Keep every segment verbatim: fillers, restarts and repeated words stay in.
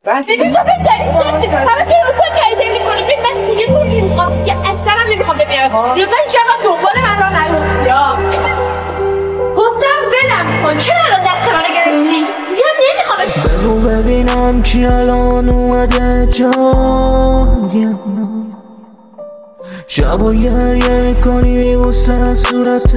بس ببین تو بهتری سیفتی همه که رو کن کریده میکنی ببین من دیگه کن نمیخوام که اصلا هم نمیخوام ببینم لطفا هیچ وقت دنبال من را نیفتی یا گفتم بلم کن چرا الان دست منو گرفتی نیازی نمیخوام بگو ببینم کی الان اومده جای من شب و گریه میکنی میبوسه صورت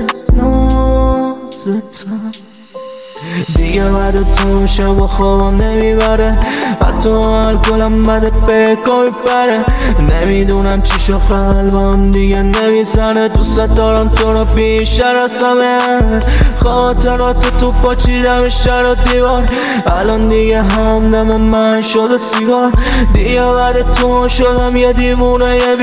نازتم دیگه بعد تو شب و خوابم نمیبره حتی الکلم بده بکا میبره نمیدونم چی شو قلبم دیگه نمیزنه دوست دارم تو رو بیشتر از همه خاطرات تو پاچیدم شهر و دیوار الان دیگه همدم من شده سیگار دیگه بعد تو شدم یه دیوونه یه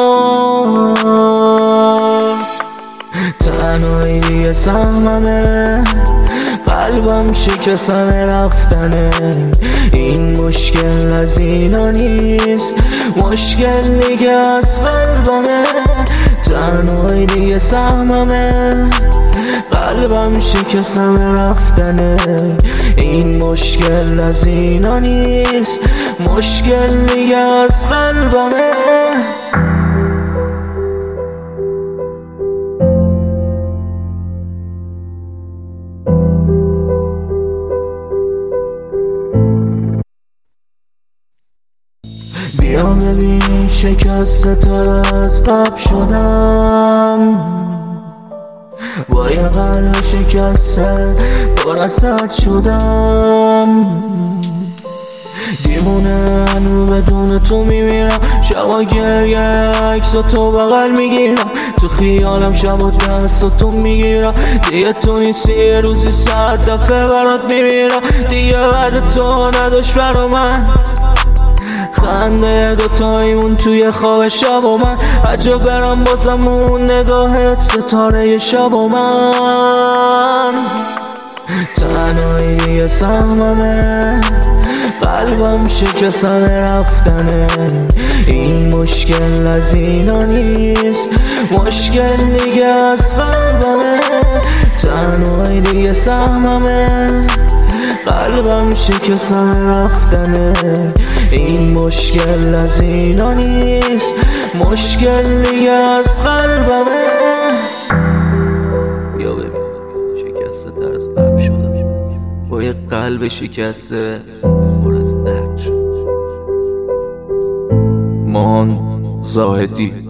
بیمار تنهایی دیگه سهممه قلبم شکستن رفتنه این مشکل از اینا نیست مشکل دیگه از قلبمه تنهایی دیگه سهممه قلبم شکستن رفتنه این مشکل از اینا نیست مشکل دیگه از قلبمه بیا ببین شکسته تر از قبل شدم با یه قلب شکسته پر از درد شدم دیوونه هنو بدون تو میمیرم شبا گریه عکس تو بغل میگیرم تو خیالم شبا دست تو میگیرم دیگه تو نیستی یه روزی صد دفعه برات میمیرم دیگه بعد تو نداشت برا من خنده دوتایمون توی خواب شب و من عجب برم بازم اون نگاهت ستاره شب و من تنهایی دیگه سهممه قلبم شکستن رفتنه این مشکل از اینا نیست مشکل دیگه از قلبمه تنهایی دیگه سهممه قلبم شکستن رفتنه این مشکل از اینا نیست مشکل دیگه از قلبمه یا ببین شکسته تر از قلب شده با یه قلب شکسته پر از درد شد مان زاهدی